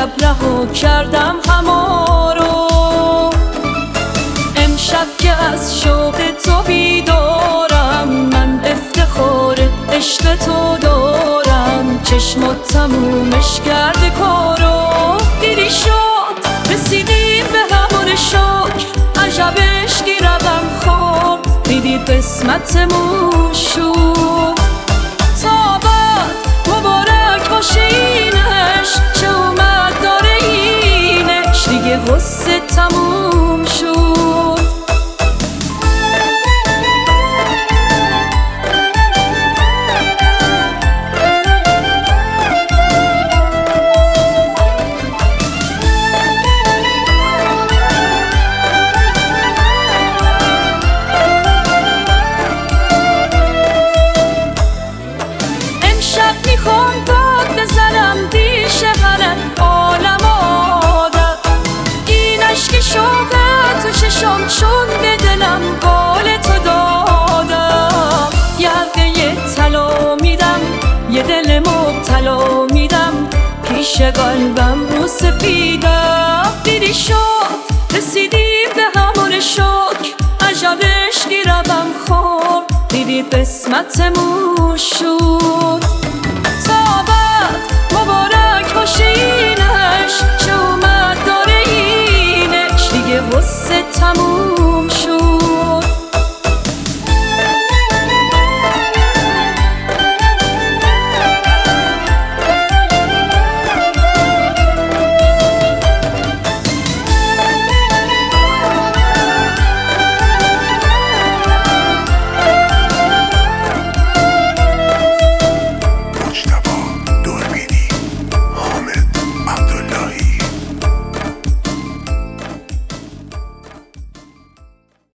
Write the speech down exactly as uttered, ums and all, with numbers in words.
شب رها کردم هما رو. امشب که از شوق تو بیدارم، من افتخار عشق تو دارم. چشمات تمومش کرده کارو. دیدی شد رسیدیم به همون شکر، عجب عشقی رقم خورد. دیدی قسمتمون شد. تا بعد مبارک باشه اینش، چه اومد داره اینش، دیگه غصه تموم شد. میخوام داد بزنم دیش هر عالم آدم. این عشق شوقت تو چشم چون به دلم قول تو دادم. یه طلا میدم، یه دل مبتلا میدم، پیش قلبم رو سفیدم. دیدی شد رسیدیم به همون شکر، عجب عشقی رقم خورد. دیدی قسمتمون شد.